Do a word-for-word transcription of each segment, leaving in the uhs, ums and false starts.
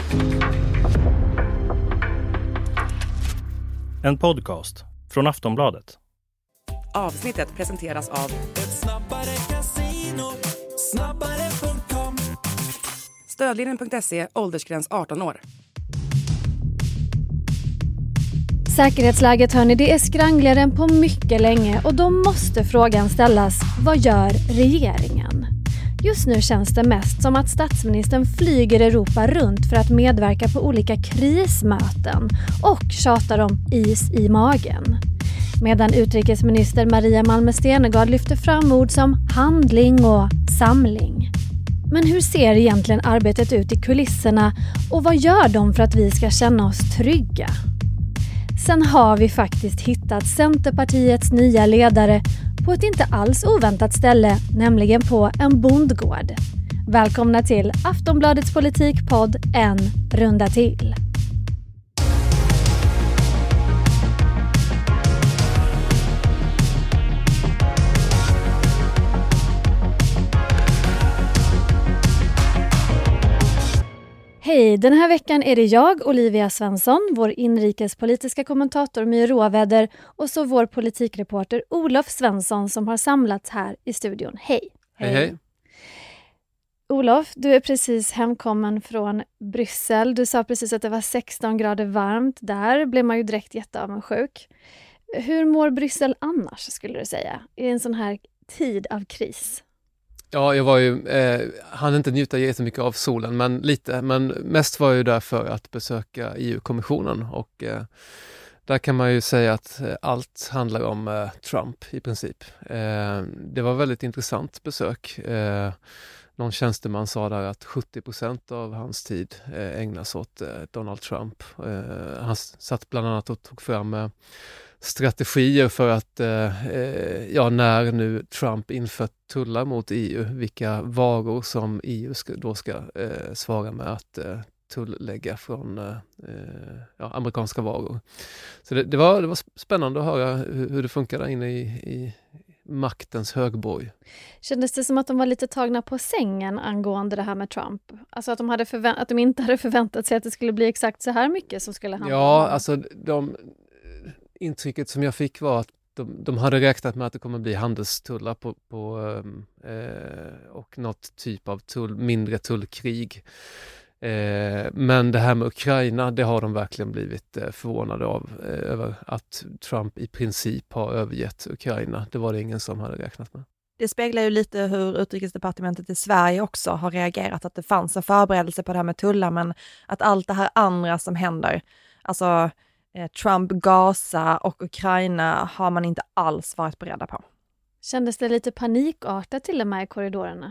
En podcast från Aftonbladet. Avsnittet presenteras av Ett snabbare casino, snabbare punkt com. Stödlinjen punkt se, åldersgräns arton år. Säkerhetsläget, hörni, det är skrangligare än på mycket länge och då måste frågan ställas, vad gör regeringen? Just nu känns det mest som att statsministern flyger Europa runt för att medverka på olika krismöten och tjatar om is i magen. Medan utrikesminister Maria Malmer Stenergard lyfter fram ord som handling och samling. Men hur ser egentligen arbetet ut i kulisserna och vad gör de för att vi ska känna oss trygga? Sen har vi faktiskt hittat Centerpartiets nya ledare på ett inte alls oväntat ställe, nämligen på en bondgård. Välkomna till Aftonbladets politikpodd En runda till. Hej, den här veckan är det jag, Olivia Svensson, vår inrikespolitiska kommentator My Råväder och så vår politikreporter Olof Svensson som har samlats här i studion. Hej! Hej, hej! Olof, du är precis hemkommen från Bryssel. Du sa precis att det var sexton grader varmt. Där blev man ju direkt jätteavundsjuk. Hur mår Bryssel annars, skulle du säga, i en sån här tid av kris? Ja, jag var ju, eh, hann inte njuta jättemycket av solen, men lite. Men mest var jag ju där för att besöka E U-kommissionen och eh, där kan man ju säga att eh, allt handlar om eh, Trump i princip. Eh, det var väldigt intressant besök. Eh, någon tjänsteman sa där att sjuttio procent av hans tid eh, ägnas åt eh, Donald Trump. Eh, han satt bland annat och tog fram eh, strategier för att eh, ja, när nu Trump inför tullar mot E U, vilka varor som E U ska, då ska eh, svara med att eh, tulllägga från eh, ja, amerikanska varor. Så det, det, var, det var spännande att höra hur, hur det funkar där inne i, i maktens högborg. Kändes det som att de var lite tagna på sängen angående det här med Trump? Alltså att de, hade förvä- att de inte hade förväntat sig att det skulle bli exakt så här mycket som skulle handla Ja, om? alltså de... Intrycket som jag fick var att de, de hade räknat med att det kommer bli handelstullar på, på, eh, och något typ av tull, mindre tullkrig. Eh, men det här med Ukraina, det har de verkligen blivit eh, förvånade av eh, över att Trump i princip har övergett Ukraina. Det var det ingen som hade räknat med. Det speglar ju lite hur utrikesdepartementet i Sverige också har reagerat, att det fanns en förberedelse på det här med tullar, men att allt det här andra som händer, alltså Trump, Gaza och Ukraina, har man inte alls varit beredda på. Kändes det lite panikartat till och med i korridorerna?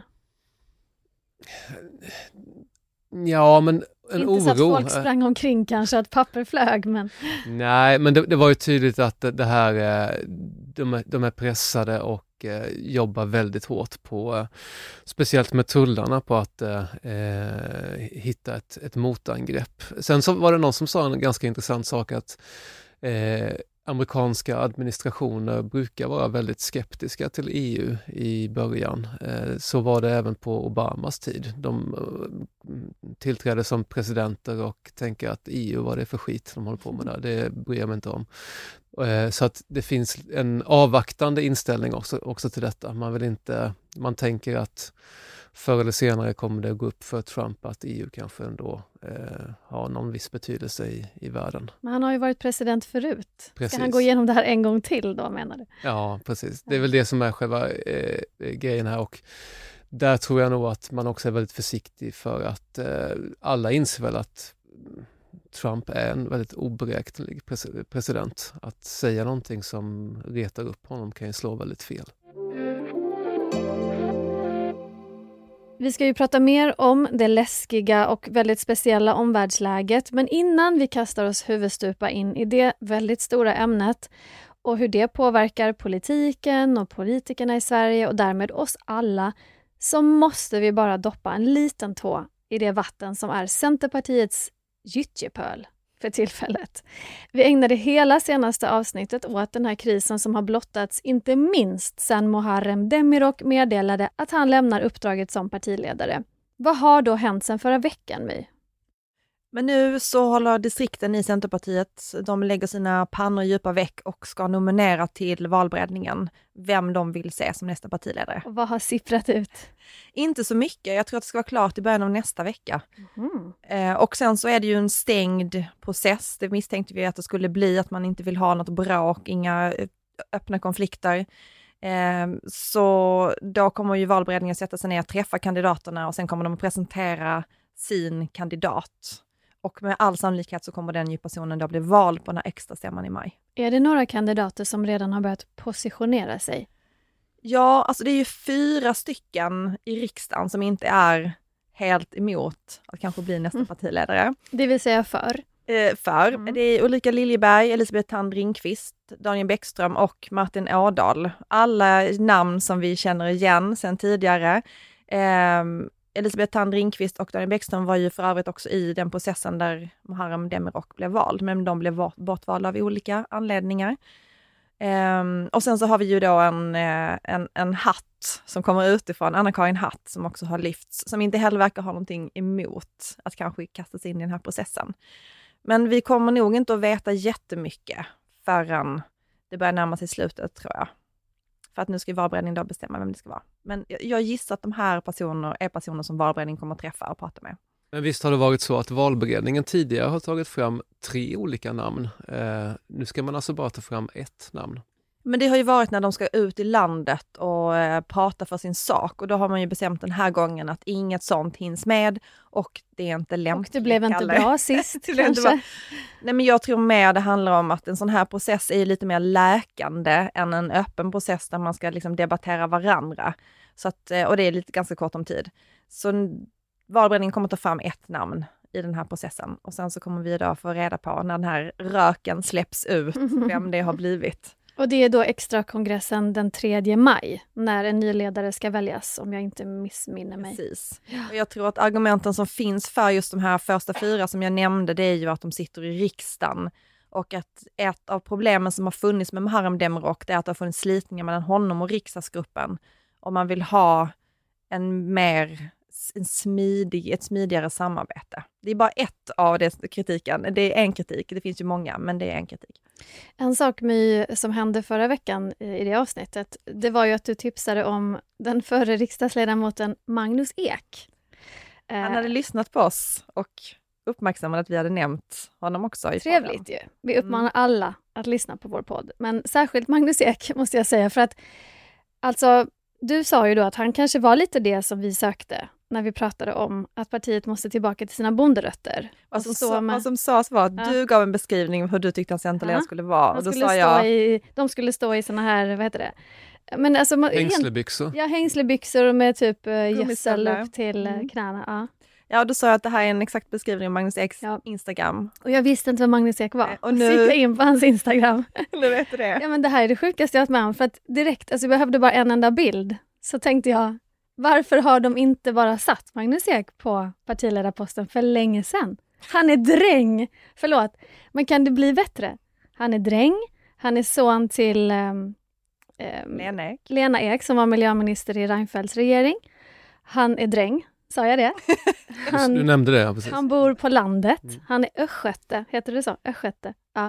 Ja, men en inte oro. Inte så att folk sprang omkring kanske, att papper flög, men... Nej, men det, det var ju tydligt att det här, de är, de är pressade och jobbar väldigt hårt på, speciellt med tullarna, på att eh, hitta ett, ett motangrepp. Sen så var det någon som sa en ganska intressant sak, att eh, amerikanska administrationer brukar vara väldigt skeptiska till E U i början. Eh, så var det även på Obamas tid. De eh, tillträdde som presidenter och tänker att E U, vad det är för skit de håller på med där, det bryr jag mig inte om. Så att det finns en avvaktande inställning också, också till detta. Man vill inte, man tänker att förr eller senare kommer det gå upp för Trump att E U kanske ändå eh, har någon viss betydelse i, i världen. Men han har ju varit president förut. Precis. Ska han gå igenom det här en gång till då, menar du? Ja, precis. Det är väl det som är själva eh, grejen här, och där tror jag nog att man också är väldigt försiktig, för att eh, alla inser väl att Trump är en väldigt oberäknelig president. Att säga någonting som retar upp honom kan ju slå väldigt fel. Vi ska ju prata mer om det läskiga och väldigt speciella omvärldsläget, men innan vi kastar oss huvudstupa in i det väldigt stora ämnet och hur det påverkar politiken och politikerna i Sverige och därmed oss alla, så måste vi bara doppa en liten tå i det vatten som är Centerpartiets gyttjepöl för tillfället. Vi ägnade hela senaste avsnittet åt den här krisen som har blottats inte minst sedan Muharrem Demirok meddelade att han lämnar uppdraget som partiledare. Vad har då hänt sedan förra veckan, My? Men nu så håller distrikten i Centerpartiet, de lägger sina pannor djupa väck och ska nominera till valberedningen vem de vill se som nästa partiledare. Och vad har sipprat ut? Inte så mycket, jag tror att det ska vara klart i början av nästa vecka. Mm. Eh, och sen så är det ju en stängd process, det misstänkte vi att det skulle bli, att man inte vill ha något bråk, inga öppna konflikter. Eh, så då kommer ju valberedningen sätta sig ner och träffa kandidaterna och sen kommer de att presentera sin kandidat. Och med all sannolikhet så kommer den ju personen då bli vald på den här extra stämman i maj. Är det några kandidater som redan har börjat positionera sig? Ja, alltså det är ju fyra stycken i riksdagen som inte är helt emot att kanske bli nästa mm. partiledare. Det vill säga för? Eh, för. Mm. Det är Ulrika Liljeberg, Elisabeth Thand Ringqvist, Daniel Bäckström och Martin Ådahl. Alla namn som vi känner igen sedan tidigare. Eh, Elisabeth Thand Ringqvist och Daniel Bäckström var ju för övrigt också i den processen där Muharrem Demirok blev vald, men de blev bortvalda av olika anledningar. Um, och sen så har vi ju då en, en, en hatt som kommer utifrån, Anna-Karin Hatt, som också har lyfts, som inte heller verkar ha någonting emot att kanske kasta sig in i den här processen. Men vi kommer nog inte att veta jättemycket förrän det börjar närma sig slutet, tror jag. För att nu ska valberedningen då bestämma vem det ska vara. Men jag gissar att de här personer är personer som valberedningen kommer att träffa och prata med. Men visst har det varit så att valberedningen tidigare har tagit fram tre olika namn. Eh, nu ska man alltså bara ta fram ett namn. Men det har ju varit när de ska ut i landet och eh, prata för sin sak. Och då har man ju bestämt den här gången att inget sånt hinns med. Och det är inte lämpligt. Och det blev inte Kalle. bra sist kanske. Bra. Nej, men jag tror mer det handlar om att en sån här process är lite mer läkande än en öppen process där man ska liksom debattera varandra. Så att, och det är lite ganska kort om tid. Så valberedningen kommer att ta fram ett namn i den här processen. Och sen så kommer vi då få reda på när den här röken släpps ut, vem det har blivit. Och det är då extra kongressen den tredje maj, när en ny ledare ska väljas, om jag inte missminner mig. Precis. Och jag tror att argumenten som finns för just de här första fyra som jag nämnde, det är ju att de sitter i riksdagen. Och att ett av problemen som har funnits med Muharrem Demirok, det är att det har funnits slitningar mellan honom och riksdagsgruppen. Om man vill ha en mer en smidig, ett smidigare samarbete. Det är bara ett av det kritiken. Det är en kritik, det finns ju många, men det är en kritik. En sak My, som hände förra veckan i det avsnittet, det var ju att du tipsade om den förre riksdagsledamoten Magnus Ek. Han hade lyssnat på oss och uppmärksammat att vi hade nämnt honom också. I Trevligt ju. Vi uppmanar alla att lyssna på vår podd. Men särskilt Magnus Ek måste jag säga, för att alltså, du sa ju då att han kanske var lite det som vi sökte när vi pratade om att partiet måste tillbaka till sina bonderötter. Vad som, så, med... vad som sades var att ja. du gav en beskrivning av hur du tyckte en centerledare ja. skulle vara. Och då skulle sa jag... i, de skulle stå i såna här, vad heter det? Men alltså, hängslebyxor. Ja, hängslebyxor med typ gödsel upp till mm. knäna. Ja. Ja, då sa jag att det här är en exakt beskrivning av Magnus Eks ja. Instagram. Och jag visste inte vad Magnus Ek var. Och nu... Sitta in på hans Instagram. Nu vet du det. Ja, men det här är det sjukaste jag har med om. För att direkt, alltså jag behövde bara en enda bild. Så tänkte jag, varför har de inte bara satt Magnus Ek på partiledarposten för länge sedan? Han är dräng. Förlåt, men kan det bli bättre? Han är dräng. Han är son till um, um, Lena Ek. Lena Ek som var miljöminister i Reinfeldts regering. Han är dräng. Sa jag det? Han, du nämnde det, ja, precis. Han bor på landet. Mm. Han är östgöte. Heter det så? Östgöte. Ja.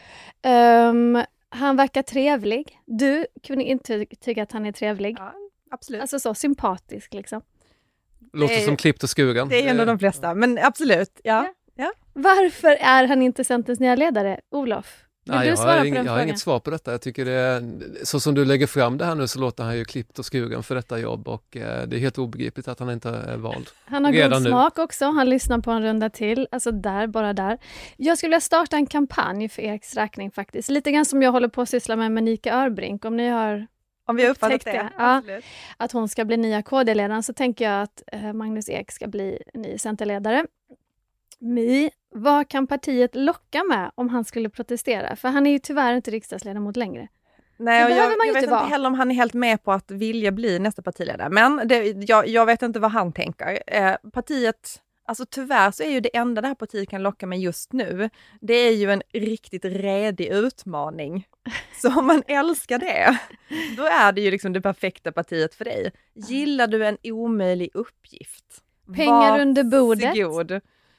Um, han verkar trevlig. Du kunde inte tycka att han är trevlig. Ja, absolut. Alltså så sympatisk liksom. Låter är, som klippt och skuren. Det är ändå de flesta, men absolut. Ja. Ja. Ja. Varför är han inte Centerns nya ledare, Olof? Vill Nej, du jag svara har, på ing, den jag har inget svar på detta. Jag tycker det är, så som du lägger fram det här nu så låter han ju klippt och skuren för detta jobb och eh, det är helt obegripligt att han inte är vald. Han har god smak också, han lyssnar på en runda till, alltså där, bara där. Jag skulle vilja starta en kampanj för Eks räkning faktiskt, lite grann som jag håller på att syssla med med Nika Örbring, om ni har Om vi har uppfattat det, ja, att hon ska bli nya K D-ledaren, så tänker jag att eh, Magnus Ek ska bli ny centerledare. My, vad kan partiet locka med om han skulle protestera? För han är ju tyvärr inte riksdagsledamot längre. Nej, och jag, man jag inte vet vara. inte heller om han är helt med på att vilja bli nästa partiledare. Men det, jag, jag vet inte vad han tänker. Eh, partiet, alltså tyvärr så är ju det enda det här partiet kan locka med just nu, det är ju en riktigt redig utmaning. Så om man älskar det, då är det ju liksom det perfekta partiet för dig. Gillar du en omöjlig uppgift? Pengar under bordet. God.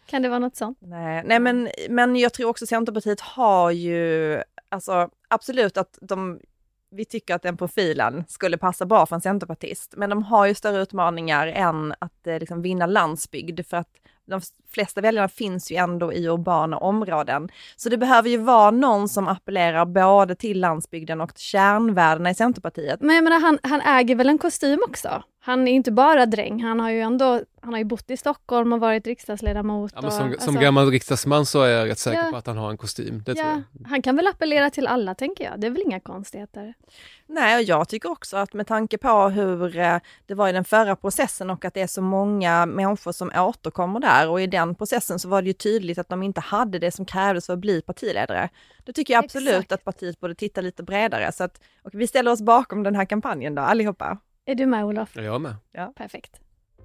Kan det vara något sånt? Nej, nej men, men jag tror också Centerpartiet har ju, alltså absolut att de, vi tycker att den profilen skulle passa bra för en centerpartist, men de har ju större utmaningar än att eh, liksom vinna landsbygd, för att de flesta väljarna finns ju ändå i urbana områden. Så det behöver ju vara någon som appellerar både till landsbygden och till kärnvärdena i Centerpartiet. Men jag menar, han, han äger väl en kostym också? Han är inte bara dräng, han har ju ändå han har ju bott i Stockholm och varit riksdagsledamot. Ja, men som, och, som alltså, gammal riksdagsman så är jag rätt säker ja, på att han har en kostym. Det ja, tror jag. Han kan väl appellera till alla, tänker jag. Det är väl inga konstigheter. Nej, och jag tycker också att med tanke på hur eh, det var i den förra processen och att det är så många människor som återkommer där, och i den processen så var det ju tydligt att de inte hade det som krävdes för att bli partiledare. Då tycker jag absolut Exakt. att partiet borde titta lite bredare. Så att, och vi ställer oss bakom den här kampanjen då, allihopa. Är du med, Olof? Ja, jag med. Ja. Perfekt.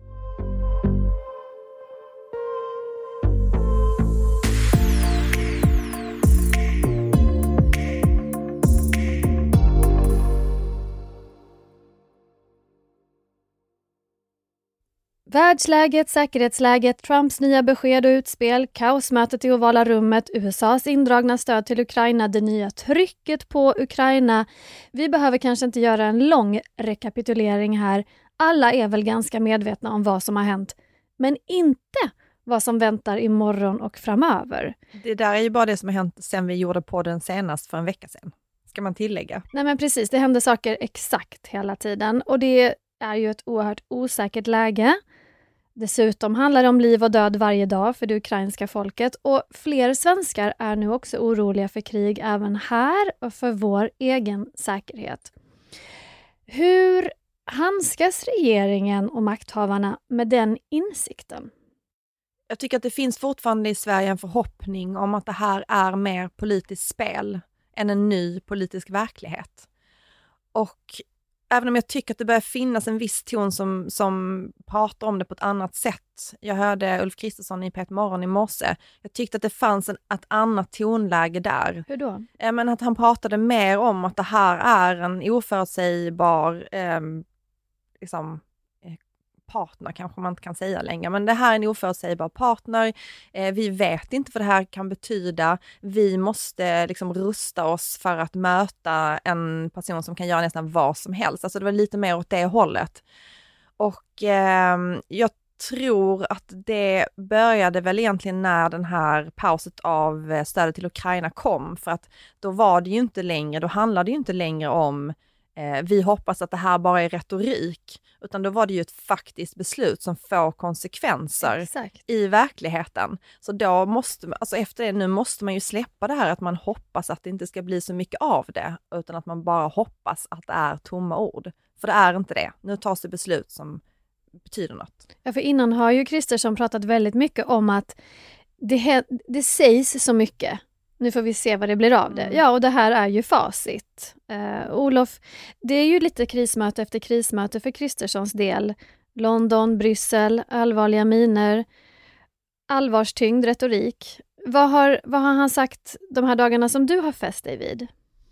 Världsläget, säkerhetsläget, Trumps nya besked och utspel, kaosmötet i ovala rummet, U S As indragna stöd till Ukraina, det nya trycket på Ukraina. Vi behöver kanske inte göra en lång rekapitulering här. Alla är väl ganska medvetna om vad som har hänt, men inte vad som väntar imorgon och framöver. Det där är ju bara det som har hänt sen vi gjorde podden senast för en vecka sedan, ska man tillägga. Nej men precis, det händer saker exakt hela tiden och det är ju ett oerhört osäkert läge. Dessutom handlar det om liv och död varje dag för det ukrainska folket och fler svenskar är nu också oroliga för krig även här och för vår egen säkerhet. Hur handskas regeringen och makthavarna med den insikten? Jag tycker att det finns fortfarande i Sverige en förhoppning om att det här är mer politiskt spel än en ny politisk verklighet. Och även om jag tycker att det börjar finnas en viss ton som, som pratar om det på ett annat sätt. Jag hörde Ulf Kristersson i P ett Morgon i morse. Jag tyckte att det fanns en, ett annat tonläge där. Hur då? Eh, men att han pratade mer om att det här är en oförutsägbar eh, liksom, eh, partner, kanske man inte kan säga längre. Men det här är en oförutsägbar partner. Eh, vi vet inte vad det här kan betyda. Vi måste liksom rusta oss för att möta en person som kan göra nästan vad som helst. Alltså det var lite mer åt det hållet. Och eh, jag tror att det började väl egentligen när den här pauset av stödet till Ukraina kom. För att då var det ju inte längre, då handlade det ju inte längre om eh, vi hoppas att det här bara är retorik. Utan då var det ju ett faktiskt beslut som får konsekvenser Exakt. i verkligheten. Så då måste man, alltså efter det nu måste man ju släppa det här att man hoppas att det inte ska bli så mycket av det. Utan att man bara hoppas att det är tomma ord. För det är inte det. Nu tas det beslut som betyder något. Ja, för innan har ju Kristersson pratat väldigt mycket om att det, det sägs så mycket. Nu får vi se vad det blir av det. Mm. Ja, och det här är ju facit. Uh, Olof, det är ju lite krismöte efter krismöte för Kristerssons del. London, Bryssel, allvarliga miner, allvarstyngd retorik. Vad har, vad har han sagt de här dagarna som du har fäst dig vid?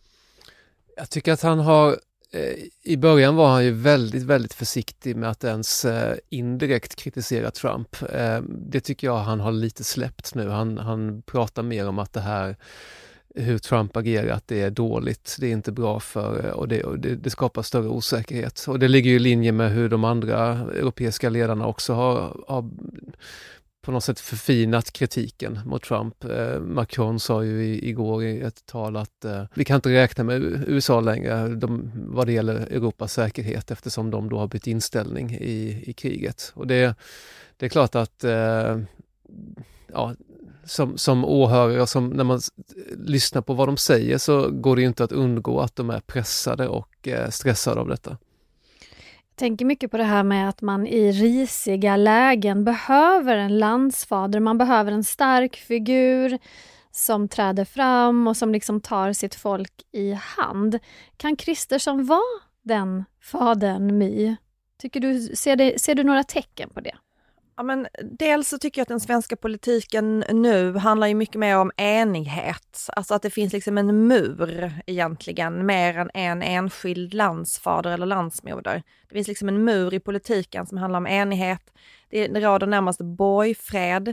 Jag tycker att han har, eh, i början var han ju väldigt, väldigt försiktig med att ens eh, indirekt kritisera Trump. Eh, det tycker jag han har lite släppt nu. Han, han pratar mer om att det här, hur Trump agerar, att det är dåligt, det är inte bra för, och det, och det, det skapar större osäkerhet. Och det ligger ju i linje med hur de andra europeiska ledarna också har, har på något sätt förfinat kritiken mot Trump. Eh, Macron sa ju i, igår i ett tal att eh, vi kan inte räkna med U S A längre de, vad det gäller Europas säkerhet eftersom de då har bytt inställning i, i kriget. Och det, det är klart att eh, ja, som, som åhörare och som, när man lyssnar på vad de säger så går det ju inte att undgå att de är pressade och eh, stressade av detta. Jag tänker mycket på det här med att man i risiga lägen behöver en landsfader. Man behöver en stark figur som träder fram och som liksom tar sitt folk i hand. Kan Kristersson vara den fadern, My? Tycker du, ser, det, ser du några tecken på det? Ja, men dels så tycker jag att den svenska politiken nu handlar ju mycket mer om enighet. Alltså att det finns liksom en mur egentligen, mer än en enskild landsfader eller landsmoder. Det finns liksom en mur i politiken som handlar om enighet. Det, det råder närmast borgfred.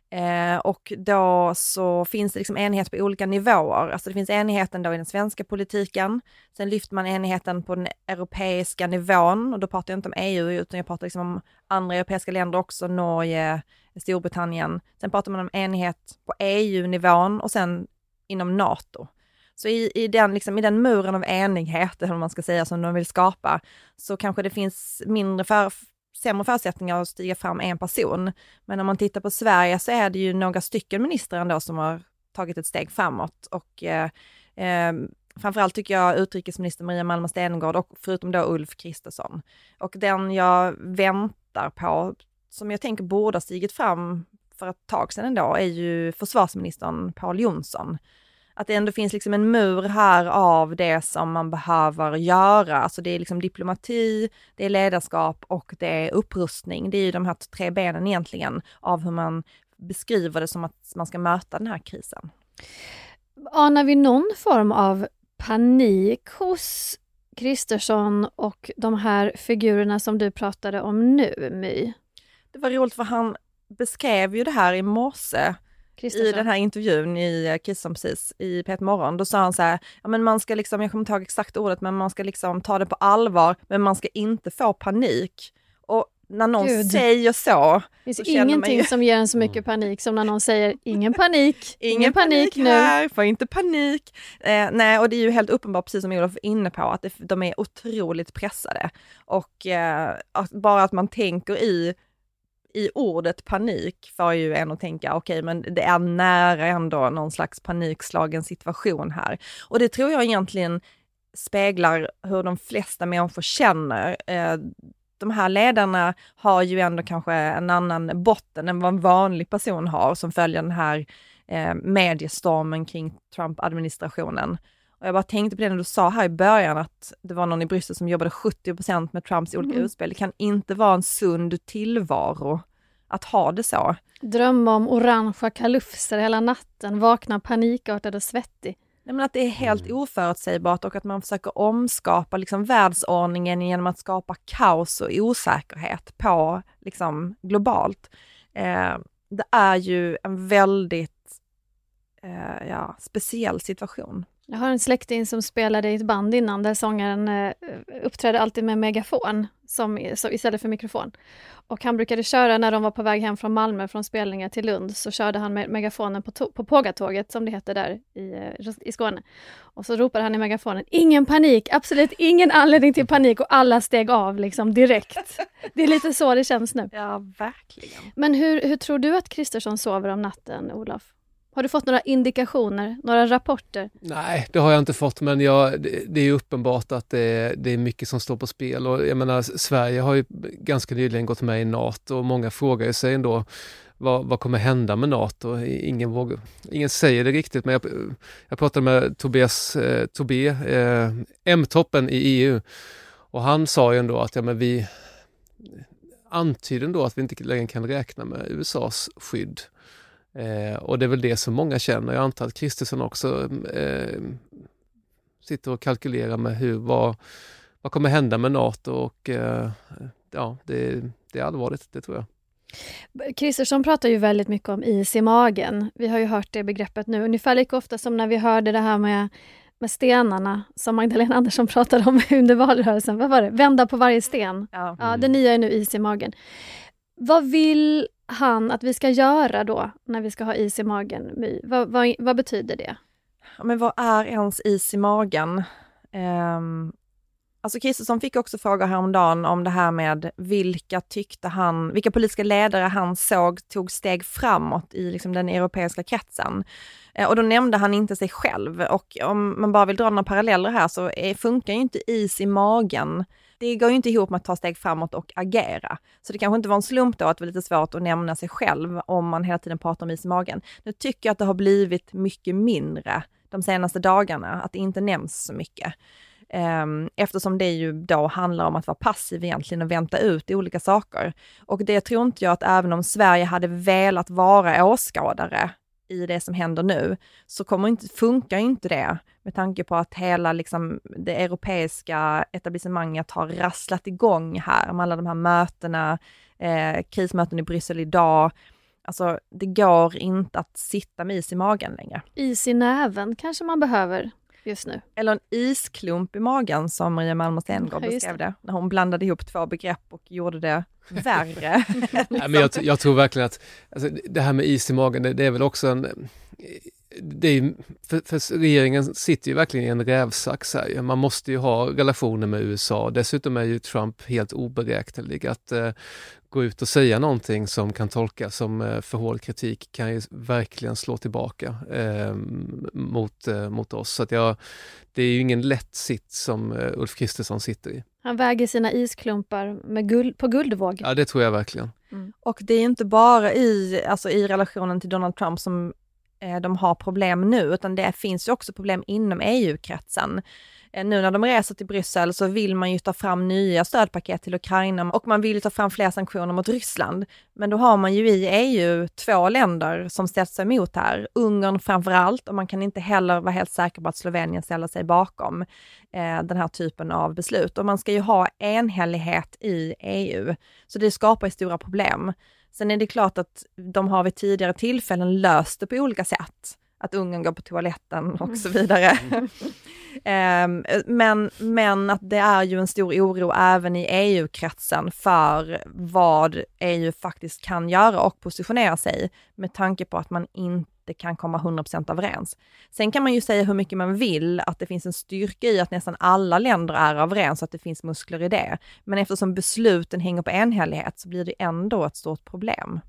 Eh, och då så finns det liksom enighet på olika nivåer. Alltså det finns enigheten då i den svenska politiken. Sen lyfter man enigheten på den europeiska nivån. Och då pratar jag inte om E U utan jag pratar liksom om andra europeiska länder också. Norge, Storbritannien. Sen pratar man om enighet på E U-nivån och sen inom NATO. Så i, i, den, liksom, i den muren av enighet, eller man ska säga, som de vill skapa, så kanske det finns mindre för, sämre förutsättningar att stiga fram en person. Men om man tittar på Sverige så är det ju några stycken ministrar ändå som har tagit ett steg framåt. Och eh, eh, framförallt tycker jag utrikesminister Maria Malmer Stenergard och förutom då Ulf Kristersson. Och den jag väntar på, som jag tänker borde ha stigit fram för ett tag sedan ändå, är ju försvarsministern Pål Jonsson. Att det ändå finns liksom en mur här av det som man behöver göra. Alltså det är liksom diplomati, det är ledarskap och det är upprustning. Det är ju de här tre benen egentligen av hur man beskriver det som att man ska möta den här krisen. Anar vi någon form av panik hos Kristersson och de här figurerna som du pratade om nu, My? Det var roligt för han beskrev ju det här i morse. I den här intervjun i Kiss som precis i P ett Morgon, då sa han så här, ja men man ska liksom, jag kommer inte ihåg exakt ordet, men man ska liksom ta det på allvar, men man ska inte få panik. Och när någon Gud. säger så, det finns så ingenting ju... som ger en så mycket panik som när någon säger ingen panik, ingen, ingen panik, panik här, nu. Får inte panik. Eh, nej, och det är ju helt uppenbart, precis som Olof var inne på, att det, de är otroligt pressade. Och eh, att bara att man tänker i I ordet panik får ju en att tänka, okej, okay, men det är nära ändå någon slags panikslagen situation här. Och det tror jag egentligen speglar hur de flesta människor känner. De här ledarna har ju ändå kanske en annan botten än vad en vanlig person har som följer den här mediestormen kring Trump-administrationen. Och jag bara tänkte på det när du sa här i början att det var någon i Bryssel som jobbade sjuttio procent med Trumps olika mm. utspel. Det kan inte vara en sund tillvaro att ha det så. Drömma om orangea kalufser hela natten, vakna panikartad och svettig. Nej, men att det är helt oförutsägbart och att man försöker omskapa liksom världsordningen genom att skapa kaos och osäkerhet på liksom globalt. Eh, det är ju en väldigt eh, ja, speciell situation. Jag har en släkting som spelade i ett band innan där sångaren eh, uppträdde alltid med megafon som, så, istället för mikrofon. Och han brukade köra när de var på väg hem från Malmö från spelningar till Lund, så körde han med megafonen på, to- på Pågatåget som det heter där i, i Skåne. Och så ropade han i megafonen, ingen panik, absolut ingen anledning till panik, och alla steg av liksom direkt. Det är lite så det känns nu. Ja, verkligen. Men hur, hur tror du att Kristersson sover om natten, Olof? Har du fått några indikationer, några rapporter? Nej, det har jag inte fått, men jag, det, det är uppenbart att det är, det är mycket som står på spel. Och jag menar, Sverige har ju ganska nyligen gått med i NATO och många frågar sig ändå vad, vad kommer hända med NATO? Ingen, vågar, ingen säger det riktigt, men jag, jag pratade med Tobias eh, Tobé, eh, M-toppen i E U, och han sa ju ändå att ja, men vi antyder ändå att vi inte längre kan räkna med U S A:s skydd. Eh, och det är väl det som många känner. Jag antar att Kristersson också eh, sitter och kalkylerar med hur, vad, vad kommer hända med NATO, och eh, ja, det, det är allvarligt, det tror jag. Kristersson pratar ju väldigt mycket om is i magen. Vi har ju hört det begreppet nu, ungefär lika ofta som när vi hörde det här med, med stenarna som Magdalena Andersson pratade om under valrörelsen. Vad var det? Vända på varje sten. Ja. Ja, det nya är nu is i magen. Vad vill han att vi ska göra då när vi ska ha is i magen? My? Vad, vad, vad betyder det? Ja, men vad är ens is i magen? Um, alltså Kristersson fick också frågor häromdagen om det här med vilka tyckte han, vilka politiska ledare han såg tog steg framåt i liksom den europeiska kretsen. Uh, och då nämnde han inte sig själv. Och om man bara vill dra några paralleller här så är, funkar ju inte is i magen. Det går ju inte ihop med att ta steg framåt och agera. Så det kanske inte var en slump då att det var lite svårt att nämna sig själv om man hela tiden pratar om is i magen. Nu tycker jag att det har blivit mycket mindre de senaste dagarna, att det inte nämns så mycket. Eftersom det ju då handlar om att vara passiv egentligen och vänta ut i olika saker. Och det tror inte jag att även om Sverige hade velat vara åskådare i det som händer nu, så kommer inte, funkar inte det med tanke på att hela liksom, det europeiska etablissemanget har rasslat igång här med alla de här mötena, eh, krismöten i Bryssel idag. Alltså det går inte att sitta med is i magen längre. Is i näven kanske man behöver just nu. Eller en isklump i magen som Maria Malmer Stenergard Ja, beskrev det. När hon blandade ihop två begrepp och gjorde det värre. Ja, men jag, jag tror verkligen att alltså, det här med is i magen, det, det är väl också en... Det är, för, för regeringen sitter ju verkligen i en rävsax här. Man måste ju ha relationer med U S A. Dessutom är ju Trump helt oberäknelig. Att eh, gå ut och säga någonting som kan tolkas som eh, för hård kritik kan ju verkligen slå tillbaka eh, mot, eh, mot oss. Så att jag, det är ju ingen lätt sitt som eh, Ulf Kristersson sitter i. Han väger sina isklumpar med guld, på guldvåg. Ja, det tror jag verkligen. Mm. Och det är inte bara i, alltså, i relationen till Donald Trump som de har problem nu, utan det finns ju också problem inom E U-kretsen. Nu när de reser till Bryssel så vill man ju ta fram nya stödpaket till Ukraina och man vill ju ta fram fler sanktioner mot Ryssland. Men då har man ju i E U två länder som ställt sig emot här. Ungern framför allt, och man kan inte heller vara helt säker på att Slovenien ställer sig bakom eh, den här typen av beslut. Och man ska ju ha enhällighet i E U, så det skapar ju stora problem. Sen är det klart att de har vid tidigare tillfällen löst det på olika sätt. Att Ungern går på toaletten och så vidare. Mm. men, men att det är ju en stor oro även i E U-kretsen för vad E U faktiskt kan göra och positionera sig med tanke på att man inte kan komma hundra procent överens. Sen kan man ju säga hur mycket man vill att det finns en styrka i att nästan alla länder är överens och att det finns muskler i det. Men eftersom besluten hänger på enhällighet så blir det ändå ett stort problem.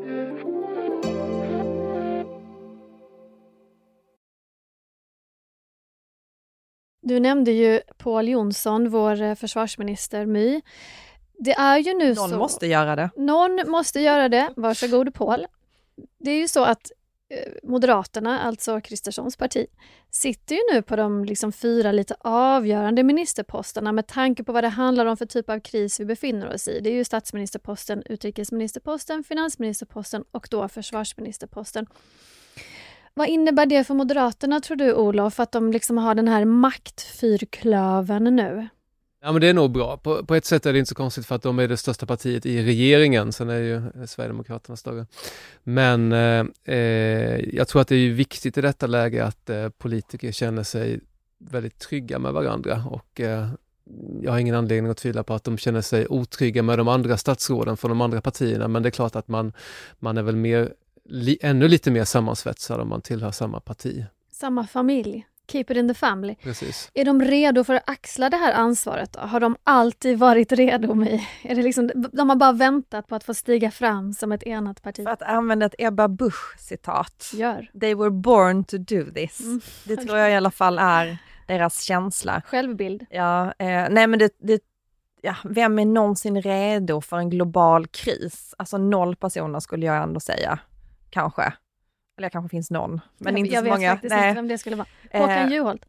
Du nämnde ju Pål Jonsson, vår försvarsminister My. Det är ju nu Någon så... måste göra det. Någon måste göra det. Varsågod Pål. Det är ju så att Moderaterna, alltså Kristerssons parti, sitter ju nu på de liksom fyra lite avgörande ministerposterna med tanke på vad det handlar om för typ av kris vi befinner oss i. Det är ju statsministerposten, utrikesministerposten, finansministerposten och då försvarsministerposten. Vad innebär det för Moderaterna, tror du, Olof, att de liksom har den här maktfyrklöven nu? Ja, men det är nog bra. På, på ett sätt är det inte så konstigt för att de är det största partiet i regeringen. Sen är ju Sverigedemokraterna större. Men eh, jag tror att det är viktigt i detta läge att eh, politiker känner sig väldigt trygga med varandra. Och eh, jag har ingen anledning att tvivla på att de känner sig otrygga med de andra statsråden från de andra partierna. Men det är klart att man, man är väl mer, li, ännu lite mer sammansvetsad om man tillhör samma parti. Samma familj. Keep it in the family. Precis. Är de redo för att axla det här ansvaret då? Har de alltid varit redo med? Är det liksom, de har bara väntat på att få stiga fram som ett enat parti? För att använda ett Ebba Busch-citat. Gör. They were born to do this. Mm. Det tror jag i alla fall är deras känsla. Självbild. Ja, eh, nej men det, det ja, vem är någonsin redo för en global kris? Alltså noll personer skulle jag ändå säga. Kanske. Eller kanske finns någon. Men jag, inte jag så många. Jag vet faktiskt nej. inte vem det skulle vara. Håkan eh, Juholt.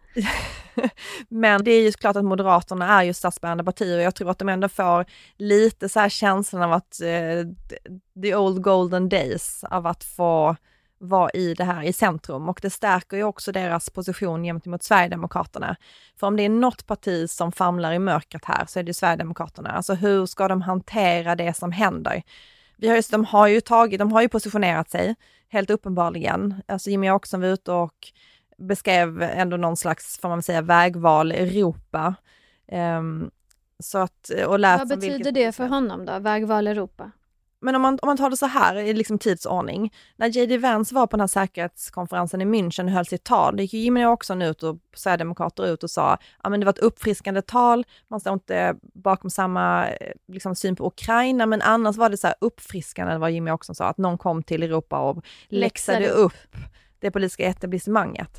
Men det är ju klart att Moderaterna är ju statsbärande partier och jag tror att de ändå får lite så här känslan av att eh, the old golden days av att få vara i det här i centrum, och det stärker ju också deras position gentemot Sverigedemokraterna. För om det är något parti som famlar i mörkret här så är det Sverigedemokraterna. Alltså hur ska de hantera det som händer? Vi har ju, de har ju tagit, de har ju positionerat sig helt uppenbarligen. Alltså Jimmy Åkesson var ute och beskrev ändå någon slags, får man säga, vägval i Europa. Um, så att, och lät Vad betyder vilket, det för honom då, vägval Europa? Men om man, om man tar det så här i liksom tidsordning. När J D Vance var på den här säkerhetskonferensen i München och höll sitt tal, det gick ju Jimmy Åkesson ut och Sverigedemokrater ut och sa ja, men det var ett uppfriskande tal, man står inte bakom samma liksom, syn på Ukraina, men annars var det så här uppfriskande vad Jimmy Åkesson sa, att någon kom till Europa och läxade, läxade upp. upp det politiska etablissemanget.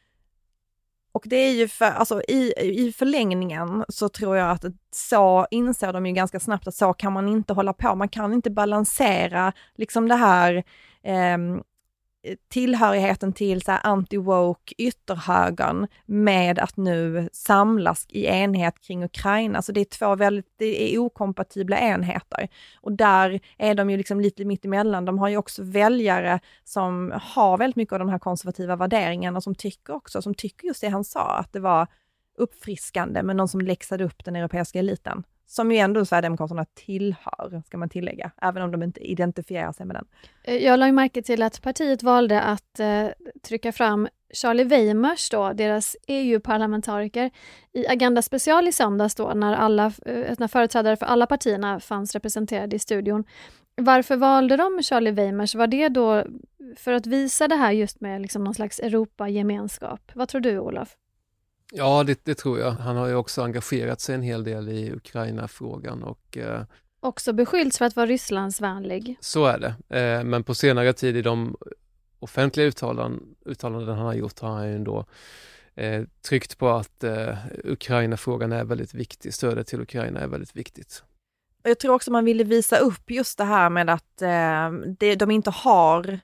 Och det är ju för, alltså i, i förlängningen så tror jag att så inser de ju ganska snabbt att så kan man inte hålla på. Man kan inte balansera liksom det här eh, tillhörigheten till så här anti-woke ytterhögern med att nu samlas i enhet kring Ukraina. Så det är två väldigt, det är okompatibla enheter. Och där är de ju liksom lite mitt emellan. De har ju också väljare som har väldigt mycket av de här konservativa värderingarna, som tycker också, som tycker just det han sa, att det var uppfriskande med någon som läxade upp den europeiska eliten. som ju ändå Sverigedemokraterna tillhör, ska man tillägga, även om de inte identifierar sig med den. Jag la ju märke till att partiet valde att eh, trycka fram Charlie Weimers, då, deras E U-parlamentariker, i Agenda Special i söndags då, när, alla, när företrädare för alla partierna fanns representerade i studion. Varför valde de Charlie Weimers? Var det då för att visa det här just med liksom någon slags Europa-gemenskap? Vad tror du, Olof? Ja, det, det tror jag. Han har ju också engagerat sig en hel del i Ukraina-frågan och eh, också beskyllts för att vara Rysslandsvänlig. Så är det. Eh, men på senare tid i de offentliga uttalanden, uttalanden han har gjort har han ju ändå eh, tryckt på att eh, Ukraina-frågan är väldigt viktig. Stödet till Ukraina är väldigt viktigt. Jag tror också man ville visa upp just det här med att eh, det, de inte har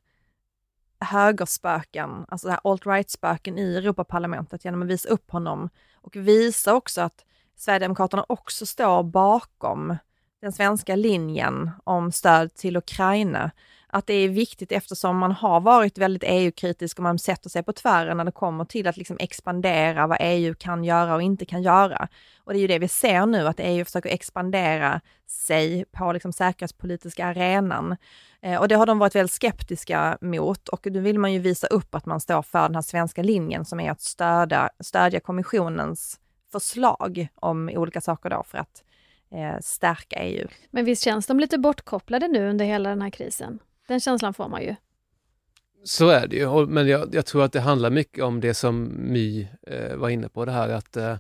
högerspöken, alltså det här alt-right-spöken i Europaparlamentet genom att visa upp honom och visa också att Sverigedemokraterna också står bakom den svenska linjen om stöd till Ukraina. Att det är viktigt eftersom man har varit väldigt E U-kritisk och man sätter sig på tvären när det kommer till att liksom expandera vad E U kan göra och inte kan göra. Och det är ju det vi ser nu, att E U försöker expandera sig på liksom säkerhetspolitiska arenan. Eh, och det har de varit väldigt skeptiska mot, och nu vill man ju visa upp att man står för den här svenska linjen som är att stödja, stödja kommissionens förslag om olika saker då för att eh, stärka E U. Men visst känns de lite bortkopplade nu under hela den här krisen? Den känslan får man ju. Så är det ju, men jag, jag tror att det handlar mycket om det som My eh, var inne på, det här att eh,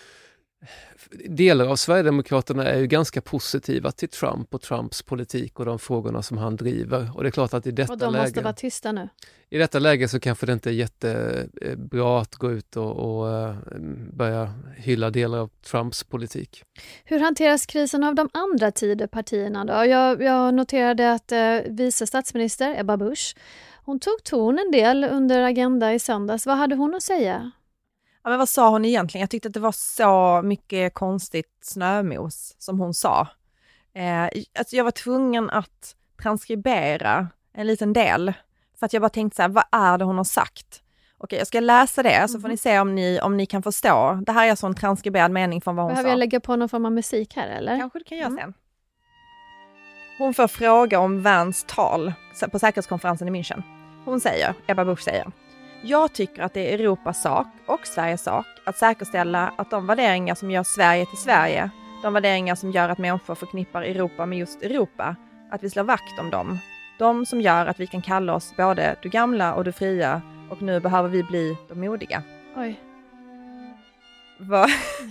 delar av Sverigedemokraterna är ju ganska positiva till Trump och Trumps politik och de frågorna som han driver. Och det är klart att i detta och de läge... måste vara tysta nu. I detta läge så kanske det inte är jättebra att gå ut och, och börja hylla delar av Trumps politik. Hur hanteras krisen av de andra Tidöpartierna då? Jag, jag noterade att eh, vice statsminister Ebba Busch, hon tog ton en del under Agenda i söndags. Vad hade hon att säga? Ja, men vad sa hon egentligen? Jag tyckte att det var så mycket konstigt snömos som hon sa. Eh, alltså jag var tvungen att transkribera en liten del. För att jag bara tänkte så här, vad är det hon har sagt? Okej, jag ska läsa det mm. så får ni se om ni, om ni kan förstå. Det här är alltså en transkriberad mening från vad hon Behöver sa. jag lägga på någon form av musik här eller? Kanske det kan göra mm. sen. Hon får fråga om Vans tal på säkerhetskonferensen i München. Hon säger, Ebba Busch säger: jag tycker att det är Europas sak och Sveriges sak att säkerställa att de värderingar som gör Sverige till Sverige, de värderingar som gör att människor förknippar Europa med just Europa, att vi slår vakt om dem. De som gör att vi kan kalla oss både du gamla och du fria, och nu behöver vi bli de modiga. Oj. Va?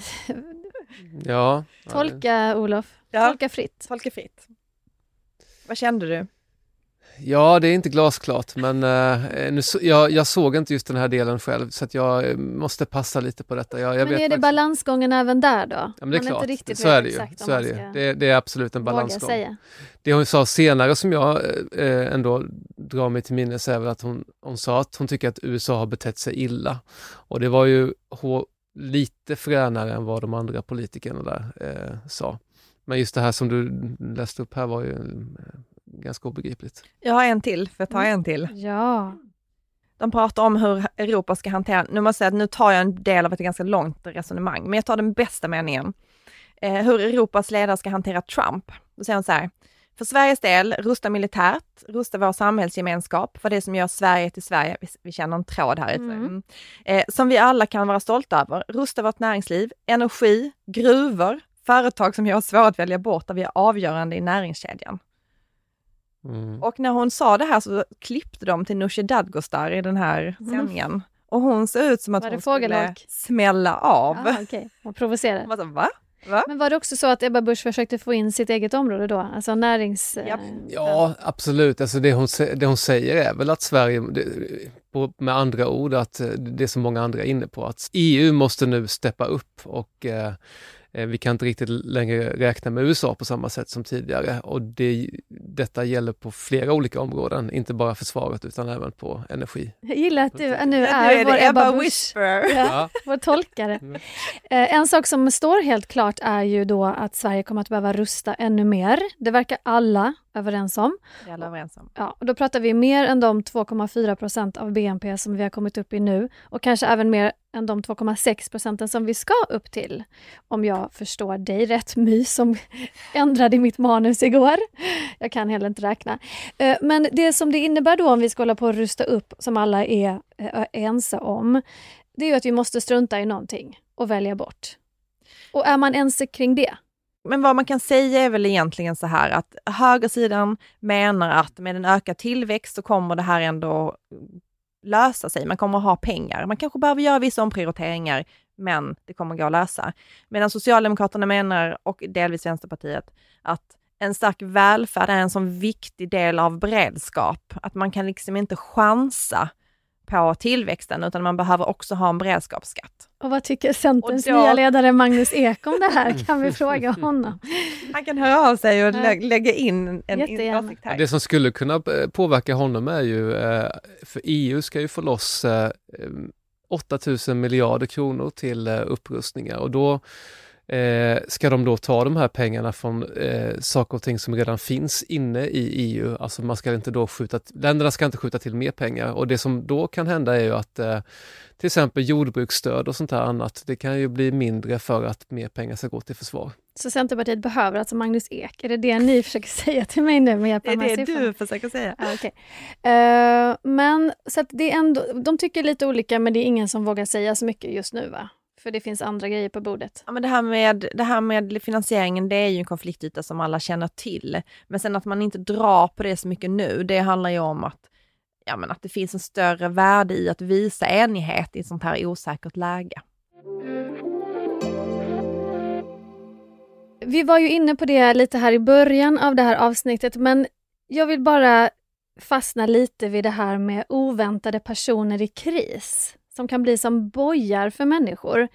Ja. Tolka, Olof. Ja. Tolka fritt. Tolka fritt. Vad kände du? Ja, det är inte glasklart, men eh, nu, jag, jag såg inte just den här delen själv, så att jag måste passa lite på detta. Jag, jag men vet är det faktiskt... balansgången även där då? Ja, men det är man klart, inte riktigt så är det ju. Exakt, så är det, ju. Det, det är absolut en balansgång. Säga. Det hon sa senare som jag eh, ändå drar mig till minnes är väl att hon, hon sa att hon tycker att U S A har betett sig illa. Och det var ju hår, lite fränare än vad de andra politikerna där eh, sa. Men just det här som du läste upp här var ju eh, ganska obegripligt. Jag har en till, för jag tar en till. Ja. De pratar om hur Europa ska hantera, nu måste jag säga att nu tar jag en del av ett ganska långt resonemang, men jag tar den bästa meningen. Eh, hur Europas ledare ska hantera Trump. Då säger hon så här: för Sveriges del, rusta militärt, rusta vår samhällsgemenskap för det som gör Sverige till Sverige. Vi, vi känner en tråd här. Mm. Mm. Eh, som vi alla kan vara stolta över. Rusta vårt näringsliv, energi, gruvor, företag som gör oss svårt att välja bort där vi är avgörande i näringskedjan. Mm. Och när hon sa det här så klippte de till Nooshi Dadgostar i den här sändningen. Mm. Och hon såg ut som att hon skulle smälla av. Ah, okay. Och provocera. Man sa, va? Va? Men var det också så att Ebba Busch försökte få in sitt eget område då? Alltså närings... Yep. Ja, absolut. Alltså det, hon, det hon säger är väl att Sverige, det, på, med andra ord, att det är så många andra är inne på, att E U måste nu steppa upp och eh, vi kan inte riktigt längre räkna med U S A på samma sätt som tidigare, och det, detta gäller på flera olika områden, inte bara försvaret utan även på energi. Jag gillar att du nu ja, är, är vår Ebba, Ebba Busch, ja, ja. vår tolkare. Mm. En sak som står helt klart är ju då att Sverige kommer att behöva rusta ännu mer. Det verkar alla överens om. Det är alla överens om. Ja, och då pratar vi mer än de två komma fyra procent av B N P som vi har kommit upp i nu, och kanske även mer än de två komma sex procenten som vi ska upp till. Om jag förstår dig rätt, My, som ändrade mitt manus igår. Jag kan heller inte räkna. Men det som det innebär då om vi ska hålla på att rusta upp, som alla är ense om, det är ju att vi måste strunta i någonting och välja bort. Och är man ense kring det? Men vad man kan säga är väl egentligen så här att högersidan menar att med en ökad tillväxt så kommer det här ändå lösa sig. Man kommer att ha pengar. Man kanske behöver göra vissa omprioriteringar, men det kommer att gå att lösa. Medan Socialdemokraterna menar, och delvis Vänsterpartiet, att en stark välfärd är en sån viktig del av beredskap. Att man kan liksom inte chansa på tillväxten, utan man behöver också ha en beredskapsskatt. Och vad tycker Centerns då... nya ledare Magnus Ek om det här? Kan vi fråga honom? Han kan höra av sig och lä- lägga in en åsikt här. Det som skulle kunna påverka honom är ju, för E U ska ju få loss åtta tusen miljarder kronor till upprustningar, och då Eh, ska de då ta de här pengarna från eh, saker och ting som redan finns inne i E U. Alltså man ska inte då skjuta, länderna ska inte skjuta till mer pengar, och det som då kan hända är ju att eh, till exempel jordbruksstöd och sånt här annat, det kan ju bli mindre för att mer pengar ska gå till försvar. Så Centerpartiet behöver alltså Magnus Ek? Är det det ni försöker säga till mig nu med hjälp av de här siffrorna? Det är det siffrorna? du försöker säga. Ah, okay. uh, men så att det är ändå, de tycker lite olika, men det är ingen som vågar säga så mycket just nu, va? För det finns andra grejer på bordet. Ja, men det här med, det här med finansieringen, det är ju en konfliktyta som alla känner till. Men sen att man inte drar på det så mycket nu, det handlar ju om att, ja, men att det finns en större värde i att visa enighet i ett sånt här osäkert läge. Vi var ju inne på det lite här i början av det här avsnittet, men jag vill bara fastna lite vid det här med oväntade personer i kris, som kan bli som bojar för människor.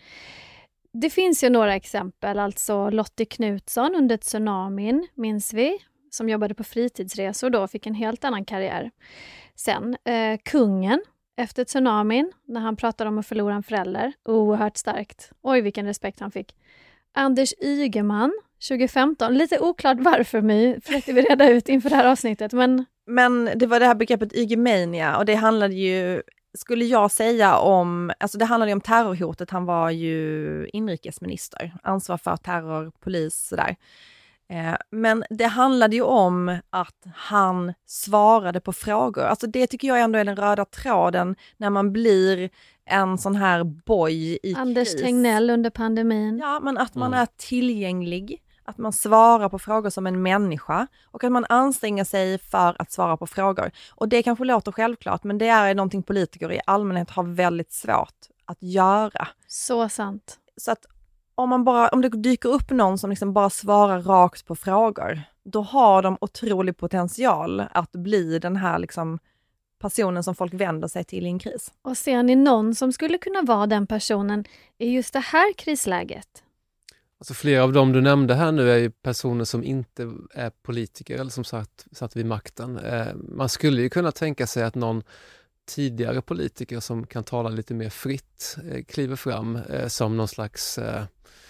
Det finns ju några exempel, alltså Lottie Knutsson under tsunamin, minns vi, som jobbade på fritidsresor då, fick en helt annan karriär. Sen eh, kungen efter tsunamin, när han pratade om att förlora en förälder, oerhört starkt. Oj, vilken respekt han fick. Anders Ygeman, tjugo femton, lite oklart varför, My, försökte vi reda ut inför det här avsnittet, men... Men det var det här begreppet Ygemania, och det handlade ju, skulle jag säga, om, alltså det handlade ju om terrorhotet. Han var ju inrikesminister, ansvar för terror, polis, sådär. Eh, men det handlade ju om att han svarade på frågor. Alltså det tycker jag ändå är den röda tråden när man blir en sån här boj i Anders kris. Tegnell under pandemin. Ja, men att man Mm. är tillgänglig, att man svarar på frågor som en människa, och att man anstränger sig för att svara på frågor. Och det kanske låter självklart, men det är någonting politiker i allmänhet har väldigt svårt att göra. Så sant. Så att om, man bara, om det dyker upp någon som liksom bara svarar rakt på frågor, då har de otrolig potential att bli den här liksom personen som folk vänder sig till i en kris. Och ser ni någon som skulle kunna vara den personen i just det här krisläget? Alltså flera av dem du nämnde här nu är ju personer som inte är politiker eller som sagt satt vid makten. Eh, man skulle ju kunna tänka sig att någon tidigare politiker som kan tala lite mer fritt eh, kliver fram eh, som någon slags, eh,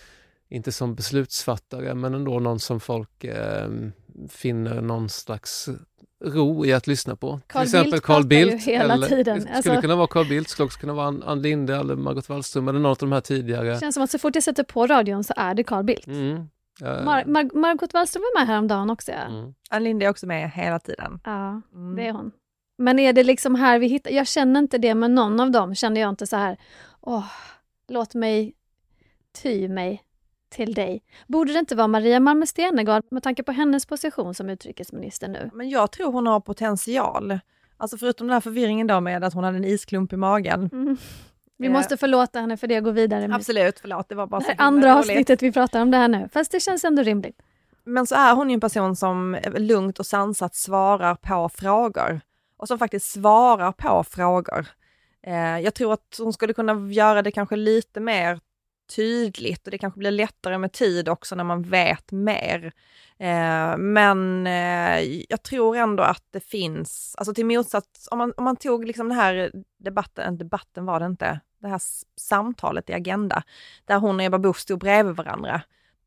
inte som beslutsfattare, men ändå någon som folk eh, finner någon slags ro i att lyssna på. Carl Till exempel Bildt Carl Bildt. ju hela eller, tiden. Det skulle Alltså, kunna vara Carl Bildt, skulle också kunna vara Ann, Ann Linde eller Margot Wallström eller något av de här tidigare. det känns som att så fort jag sätter på radion så är det Carl Bildt. Mm. Uh, Mar- Mar- Margot Wallström var med häromdagen också. Ja, mm. Ann Linde är också med hela tiden. ja Mm. det är hon. Men är det liksom här vi hittar... Jag känner inte det med någon av dem. Känner jag inte så här, åh, låt mig ty mig till dig. Borde det inte vara Maria Malmer Stenergard med tanke på hennes position som utrikesminister nu? Men jag tror hon har potential. Alltså förutom den här förvirringen då med att hon hade en isklump i magen. Mm. Vi Eh. måste förlåta henne för det och gå vidare med Absolut, förlåt. Det var bara det så här himla andra roligt. avsnittet vi pratar om det här nu. Fast det känns ändå rimligt. Men så är hon ju en person som lugnt och sansat svarar på frågor. Och som faktiskt svarar på frågor. Eh, jag tror att hon skulle kunna göra det kanske lite mer tydligt. Och det kanske blir lättare med tid också när man vet mer. Eh, men eh, jag tror ändå att det finns, alltså till motsats, om man, om man tog liksom den här debatten, debatten var det inte, det här samtalet i Agenda, där hon och Ebba Busch stod bredvid varandra.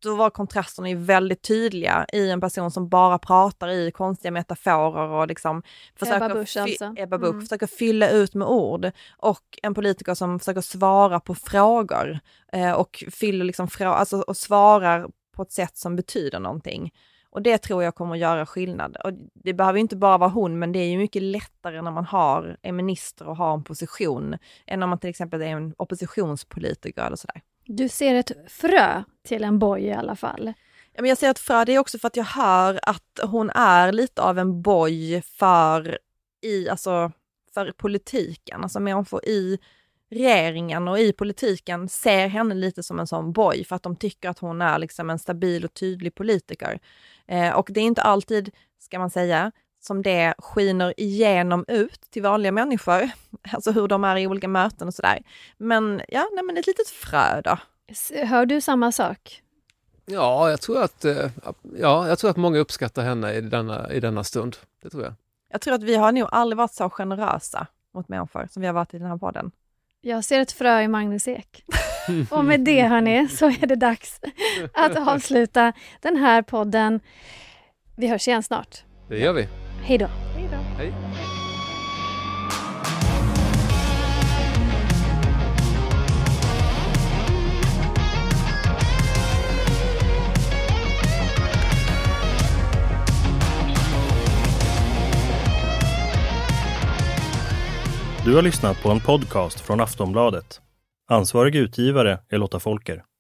då var kontrasterna ju väldigt tydliga i en person som bara pratar i konstiga metaforer och liksom försöker, Ebba Busch, fy- alltså. Ebba Busch Mm. försöker fylla ut med ord, och en politiker som försöker svara på frågor eh, och fyller liksom frå- alltså, och svarar på ett sätt som betyder någonting. Och det tror jag kommer att göra skillnad. Och det behöver inte bara vara hon, men det är ju mycket lättare när man har en minister och har en position än när man till exempel är en oppositionspolitiker eller sådär. Du ser ett frö till en boj i alla fall. Ja, men jag säger att frö, det är också för att jag hör att hon är lite av en boj för, i, alltså, för politiken. Alltså människor i regeringen och i politiken ser henne lite som en sån boj för att de tycker att hon är liksom en stabil och tydlig politiker. Eh, och det är inte alltid, ska man säga, som det skiner igenom ut till vanliga människor. Alltså hur de är i olika möten och sådär. Men ja, nej, men ett litet frö då. S- Hör du samma sak? Ja, jag tror att, eh, ja, jag tror att många uppskattar henne i denna, i denna stund. Det tror jag. Jag tror att vi har nog aldrig varit så generösa mot människor som vi har varit i den här podden. Jag ser ett frö i Magnus Ek. Och med det, hörni, så är det dags att avsluta den här podden. Vi hörs igen snart. Det gör vi. Hej då. Hej. Du har lyssnat på en podcast från Aftonbladet. Ansvarig utgivare är Lotta Folker.